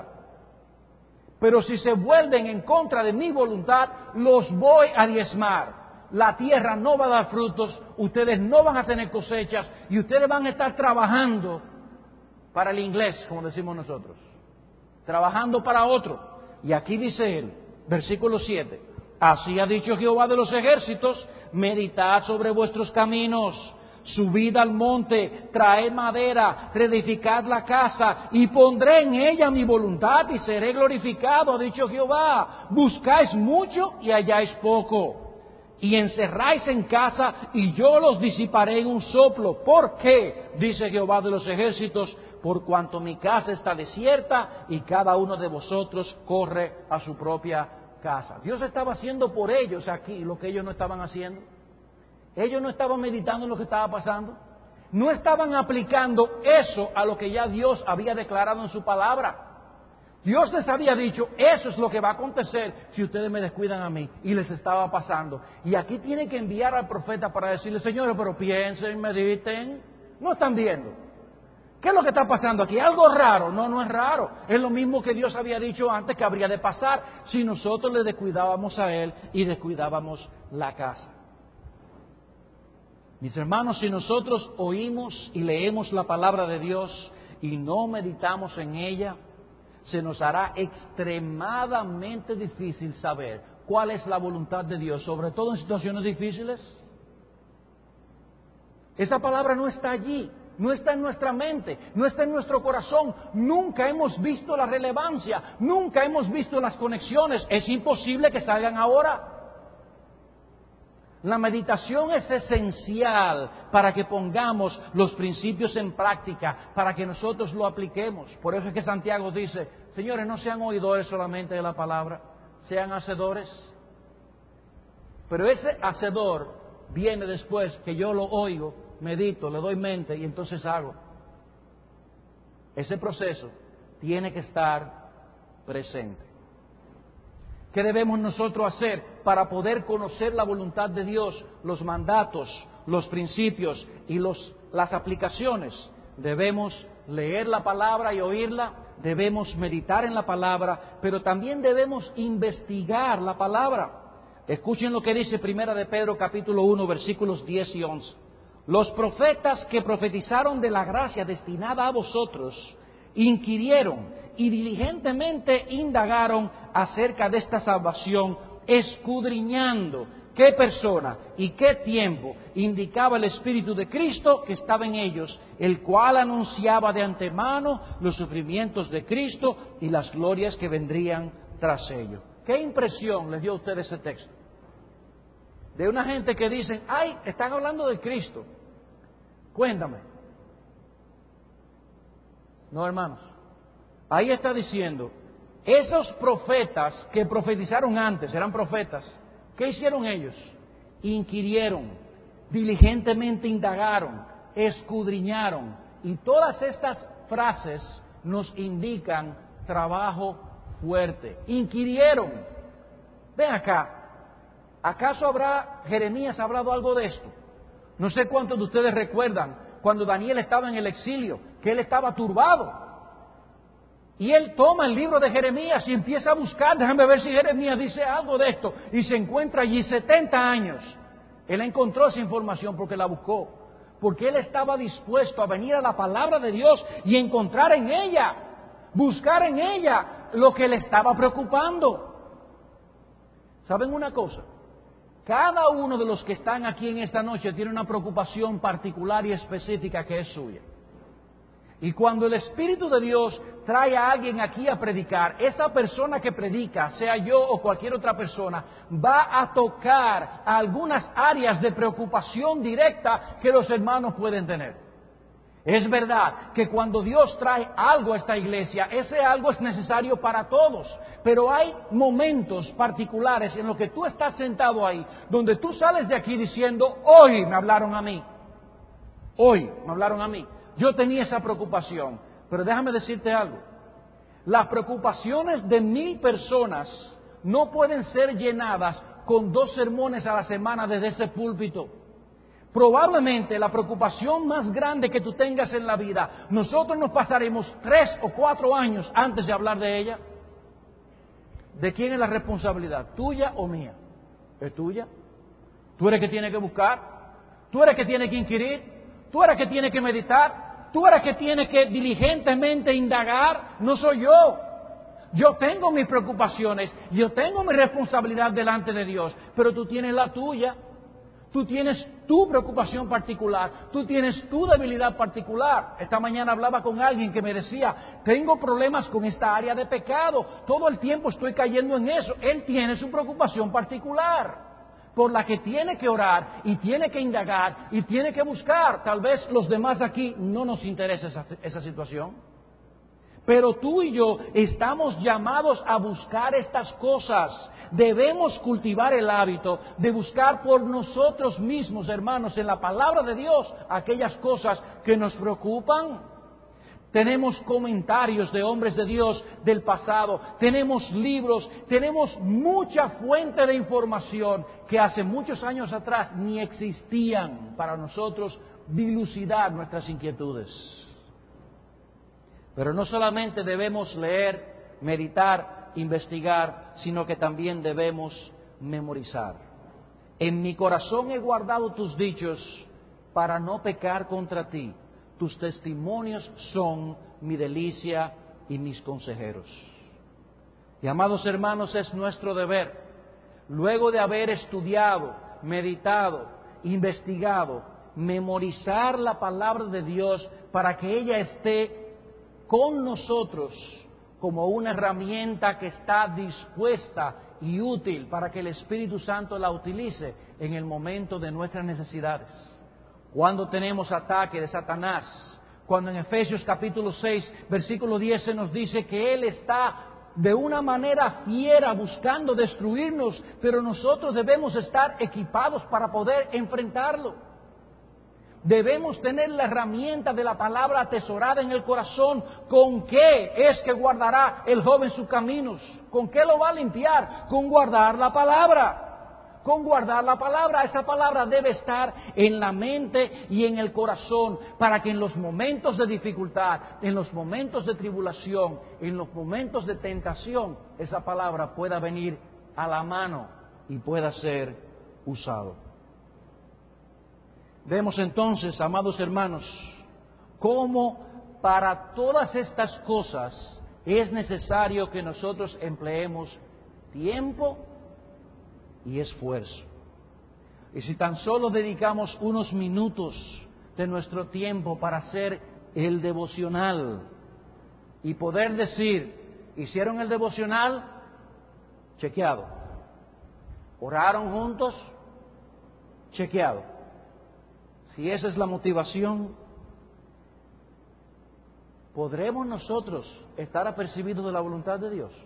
Pero si se vuelven en contra de mi voluntad, los voy a diezmar. La tierra no va a dar frutos, ustedes no van a tener cosechas, y ustedes van a estar trabajando para el inglés, como decimos nosotros, trabajando para otro. Y aquí dice él, versículo 7, así ha dicho Jehová de los ejércitos, meditad sobre vuestros caminos, subid al monte, traed madera, reedificad la casa, y pondré en ella mi voluntad, y seré glorificado, ha dicho Jehová. Buscáis mucho y halláis poco, y encerráis en casa, y yo los disiparé en un soplo. ¿Por qué? Dice Jehová de los ejércitos, por cuanto mi casa está desierta, y cada uno de vosotros corre a su propia casa. Dios estaba haciendo por ellos aquí lo que ellos no estaban haciendo. Ellos no estaban meditando en lo que estaba pasando. No estaban aplicando eso a lo que ya Dios había declarado en su palabra. Dios les había dicho, eso es lo que va a acontecer si ustedes me descuidan a mí. Y les estaba pasando. Y aquí tienen que enviar al profeta para decirle, señores, pero piensen, mediten. No están viendo. ¿Qué es lo que está pasando aquí? ¿Algo raro? No, no es raro. Es lo mismo que Dios había dicho antes que habría de pasar si nosotros le descuidábamos a Él y descuidábamos la casa. Mis hermanos, si nosotros oímos y leemos la palabra de Dios y no meditamos en ella, se nos hará extremadamente difícil saber cuál es la voluntad de Dios, sobre todo en situaciones difíciles. Esa palabra no está allí no está en nuestra mente, no está en nuestro corazón. Nunca hemos visto la relevancia, nunca hemos visto las conexiones. Es imposible que salgan ahora. La meditación es esencial para que pongamos los principios en práctica, para que nosotros lo apliquemos. Por eso es que Santiago dice, señores, no sean oidores solamente de la palabra, sean hacedores. Pero ese hacedor viene después que yo lo oigo, medito, le doy mente y entonces hago. Ese proceso tiene que estar presente. ¿Qué debemos nosotros hacer para poder conocer la voluntad de Dios, los mandatos, los principios y las aplicaciones? Debemos leer la palabra y oírla, debemos meditar en la palabra, pero también debemos investigar la palabra. Escuchen lo que dice Primera de Pedro capítulo 1 versículos 10 y 11. Los profetas que profetizaron de la gracia destinada a vosotros inquirieron y diligentemente indagaron acerca de esta salvación, escudriñando qué persona y qué tiempo indicaba el Espíritu de Cristo que estaba en ellos, el cual anunciaba de antemano los sufrimientos de Cristo y las glorias que vendrían tras ello. ¿Qué impresión les dio a ustedes ese texto? De una gente que dicen, ay, están hablando de Cristo. Cuéntame. No, hermanos. Ahí está diciendo, esos profetas que profetizaron antes, eran profetas, ¿qué hicieron ellos? Inquirieron, diligentemente indagaron, escudriñaron. Y todas estas frases nos indican trabajo fuerte. Inquirieron. Ven acá, ¿acaso Jeremías hablado algo de esto? No sé cuántos de ustedes recuerdan cuando Daniel estaba en el exilio, que él estaba turbado. Y él toma el libro de Jeremías y empieza a buscar, déjame ver si Jeremías dice algo de esto. Y se encuentra allí 70 años. Él encontró esa información porque la buscó. Porque él estaba dispuesto a venir a la palabra de Dios y encontrar en ella, buscar en ella lo que le estaba preocupando. ¿Saben una cosa? Cada uno de los que están aquí en esta noche tiene una preocupación particular y específica que es suya. Y cuando el Espíritu de Dios trae a alguien aquí a predicar, esa persona que predica, sea yo o cualquier otra persona, va a tocar algunas áreas de preocupación directa que los hermanos pueden tener. Es verdad que cuando Dios trae algo a esta iglesia, ese algo es necesario para todos, pero hay momentos particulares en los que tú estás sentado ahí, donde tú sales de aquí diciendo, hoy me hablaron a mí, hoy me hablaron a mí. Yo tenía esa preocupación, pero déjame decirte algo. Las preocupaciones de 1000 personas no pueden ser llenadas con 2 sermones a la semana desde ese púlpito. Probablemente la preocupación más grande que tú tengas en la vida, nosotros nos pasaremos 3 o 4 años antes de hablar de ella. ¿De quién es la responsabilidad? ¿Tuya o mía? ¿Es tuya? ¿Tú eres que tiene que buscar? ¿Tú eres que tiene que inquirir? ¿Tú eres que tiene que meditar? ¿Tú eres que tiene que diligentemente indagar? No soy yo. Yo tengo mis preocupaciones, yo tengo mi responsabilidad delante de Dios, pero tú tienes la tuya. Tú tienes tu preocupación particular, tú tienes tu debilidad particular. Esta mañana hablaba con alguien que me decía, tengo problemas con esta área de pecado, todo el tiempo estoy cayendo en eso. Él tiene su preocupación particular, por la que tiene que orar y tiene que indagar y tiene que buscar. Tal vez los demás aquí no nos interesa esa situación. Pero tú y yo estamos llamados a buscar estas cosas. Debemos cultivar el hábito de buscar por nosotros mismos, hermanos, en la palabra de Dios, aquellas cosas que nos preocupan. Tenemos comentarios de hombres de Dios del pasado, tenemos libros, tenemos mucha fuente de información que hace muchos años atrás ni existían para nosotros dilucidar nuestras inquietudes. Pero no solamente debemos leer, meditar, investigar, sino que también debemos memorizar. En mi corazón he guardado tus dichos para no pecar contra ti. Tus testimonios son mi delicia y mis consejeros. Y amados hermanos, es nuestro deber, luego de haber estudiado, meditado, investigado memorizar la palabra de Dios para que ella esté con nosotros como una herramienta que está dispuesta y útil para que el Espíritu Santo la utilice en el momento de nuestras necesidades. Cuando tenemos ataque de Satanás, cuando en Efesios capítulo 6, versículo 10 se nos dice que Él está de una manera fiera buscando destruirnos, pero nosotros debemos estar equipados para poder enfrentarlo. Debemos tener la herramienta de la palabra atesorada en el corazón. ¿Con qué es que guardará el joven sus caminos? ¿Con qué lo va a limpiar? Con guardar la palabra. Con guardar la palabra. Esa palabra debe estar en la mente y en el corazón para que en los momentos de dificultad, en los momentos de tribulación, en los momentos de tentación, esa palabra pueda venir a la mano y pueda ser usado. Vemos entonces, amados hermanos, cómo para todas estas cosas es necesario que nosotros empleemos tiempo y esfuerzo. Y si tan solo dedicamos unos minutos de nuestro tiempo para hacer el devocional y poder decir, ¿hicieron el devocional? Chequeado. ¿Oraron juntos? Chequeado. Si esa es la motivación, ¿podremos nosotros estar apercibidos de la voluntad de Dios?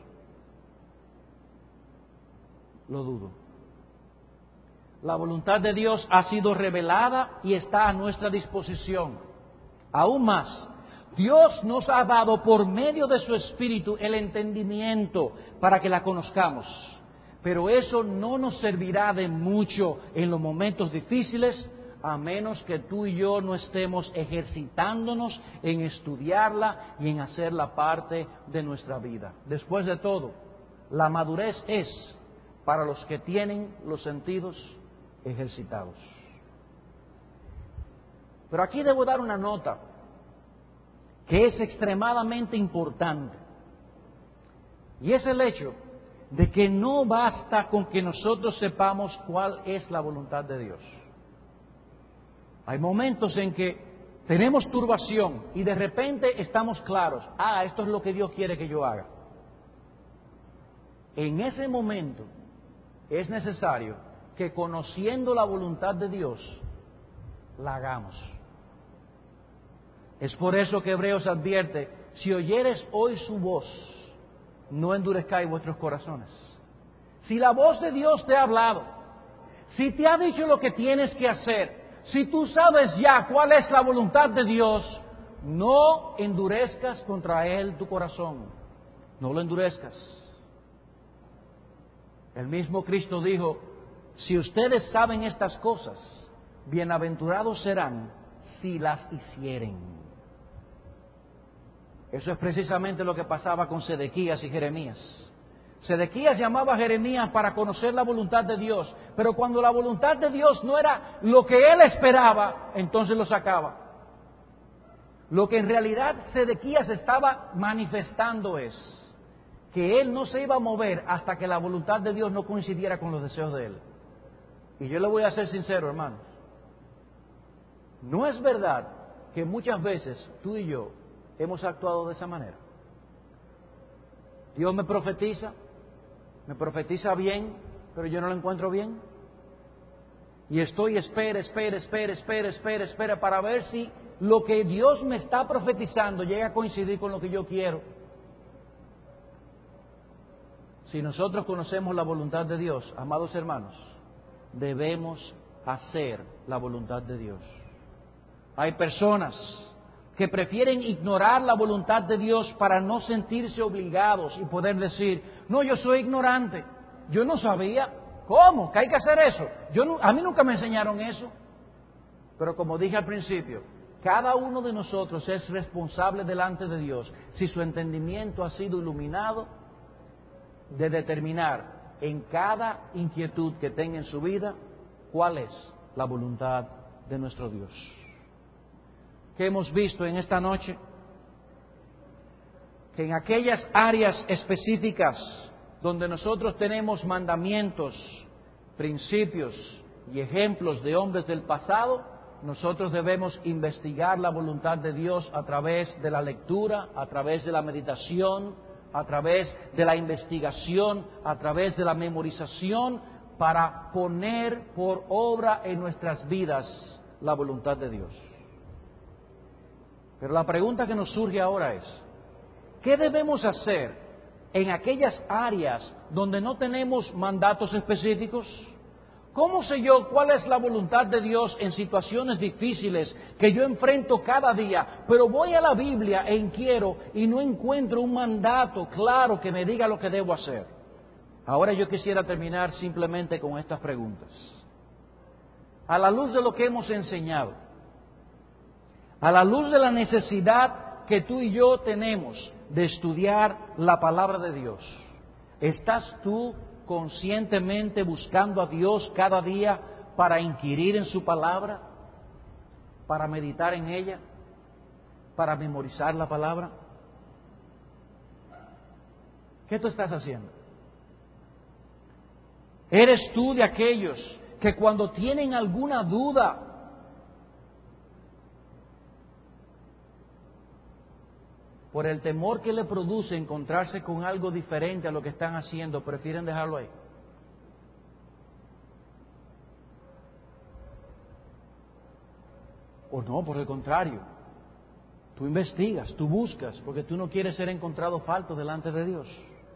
Lo dudo. La voluntad de Dios ha sido revelada y está a nuestra disposición. Aún más, Dios nos ha dado por medio de su Espíritu el entendimiento para que la conozcamos. Pero eso no nos servirá de mucho en los momentos difíciles, a menos que tú y yo no estemos ejercitándonos en estudiarla y en hacerla parte de nuestra vida. Después de todo, la madurez es para los que tienen los sentidos ejercitados. Pero aquí debo dar una nota que es extremadamente importante, y es el hecho de que no basta con que nosotros sepamos cuál es la voluntad de Dios. Hay momentos en que tenemos turbación y de repente estamos claros, esto es lo que Dios quiere que yo haga. En ese momento es necesario que, conociendo la voluntad de Dios, la hagamos. Es por eso que Hebreos advierte, si oyeres hoy su voz, no endurezcáis vuestros corazones. Si la voz de Dios te ha hablado, si te ha dicho lo que tienes que hacer, si tú sabes ya cuál es la voluntad de Dios, no endurezcas contra Él tu corazón. No lo endurezcas. El mismo Cristo dijo, si ustedes saben estas cosas, bienaventurados serán si las hicieren. Eso es precisamente lo que pasaba con Sedequías y Jeremías. Sedequías llamaba a Jeremías para conocer la voluntad de Dios, pero cuando la voluntad de Dios no era lo que él esperaba, entonces lo sacaba. Lo que en realidad Sedequías estaba manifestando es que él no se iba a mover hasta que la voluntad de Dios no coincidiera con los deseos de él. Y yo le voy a ser sincero, hermanos. No es verdad que muchas veces tú y yo hemos actuado de esa manera. Dios me profetiza bien, pero yo no lo encuentro bien. Y estoy espera para ver si lo que Dios me está profetizando llega a coincidir con lo que yo quiero. Si nosotros conocemos la voluntad de Dios, amados hermanos, debemos hacer la voluntad de Dios. Hay personas que prefieren ignorar la voluntad de Dios para no sentirse obligados y poder decir, no, yo soy ignorante, yo no sabía. ¿Cómo? ¿Que hay que hacer eso? A mí nunca me enseñaron eso. Pero como dije al principio, cada uno de nosotros es responsable delante de Dios si su entendimiento ha sido iluminado de determinar en cada inquietud que tenga en su vida cuál es la voluntad de nuestro Dios. ¿Qué hemos visto en esta noche? Que en aquellas áreas específicas donde nosotros tenemos mandamientos, principios y ejemplos de hombres del pasado, nosotros debemos investigar la voluntad de Dios a través de la lectura, a través de la meditación, a través de la investigación, a través de la memorización, para poner por obra en nuestras vidas la voluntad de Dios. Pero la pregunta que nos surge ahora es, ¿qué debemos hacer en aquellas áreas donde no tenemos mandatos específicos? ¿Cómo sé yo cuál es la voluntad de Dios en situaciones difíciles que yo enfrento cada día? Pero voy a la Biblia e inquiero y no encuentro un mandato claro que me diga lo que debo hacer. Ahora yo quisiera terminar simplemente con estas preguntas. A la luz de lo que hemos enseñado, a la luz de la necesidad que tú y yo tenemos de estudiar la palabra de Dios, ¿estás tú conscientemente buscando a Dios cada día para inquirir en su palabra, para meditar en ella, para memorizar la palabra? ¿Qué tú estás haciendo? ¿Eres tú de aquellos que cuando tienen alguna duda por el temor que le produce encontrarse con algo diferente a lo que están haciendo, prefieren dejarlo ahí? O no, por el contrario, tú investigas, tú buscas, porque tú no quieres ser encontrado falto delante de Dios.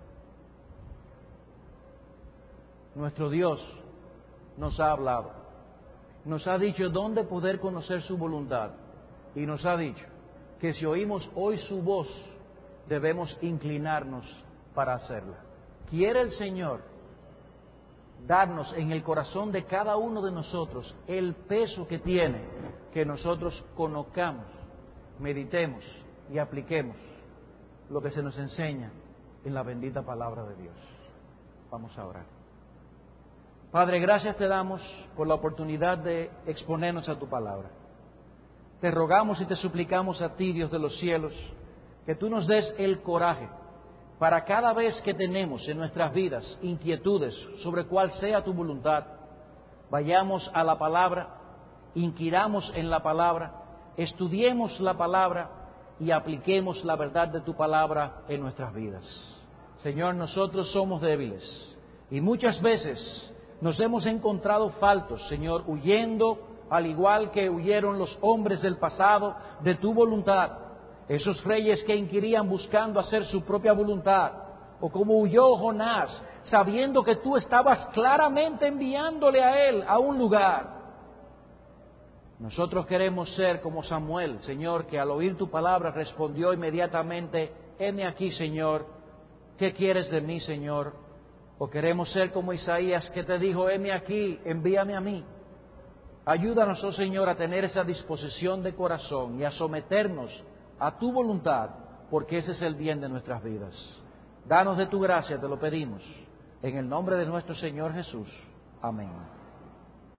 Nuestro Dios nos ha hablado, nos ha dicho dónde poder conocer su voluntad, y nos ha dicho que si oímos hoy su voz, debemos inclinarnos para hacerla. Quiere el Señor darnos en el corazón de cada uno de nosotros el peso que tiene que nosotros conozcamos, meditemos y apliquemos lo que se nos enseña en la bendita palabra de Dios. Vamos a orar. Padre, gracias te damos por la oportunidad de exponernos a tu palabra. Te rogamos y te suplicamos a ti, Dios de los cielos, que tú nos des el coraje para cada vez que tenemos en nuestras vidas inquietudes sobre cuál sea tu voluntad, vayamos a la palabra, inquiramos en la palabra, estudiemos la palabra y apliquemos la verdad de tu palabra en nuestras vidas. Señor, nosotros somos débiles y muchas veces nos hemos encontrado faltos, Señor, huyendo, al igual que huyeron los hombres del pasado, de tu voluntad. Esos reyes que inquirían buscando hacer su propia voluntad, o como huyó Jonás, sabiendo que tú estabas claramente enviándole a él a un lugar. Nosotros queremos ser como Samuel, Señor, que al oír tu palabra respondió inmediatamente, heme aquí, Señor, ¿qué quieres de mí, Señor? O queremos ser como Isaías, que te dijo, heme aquí, envíame a mí. Ayúdanos, oh Señor, a tener esa disposición de corazón y a someternos a tu voluntad, porque ese es el bien de nuestras vidas. Danos de tu gracia, te lo pedimos, en el nombre de nuestro Señor Jesús. Amén.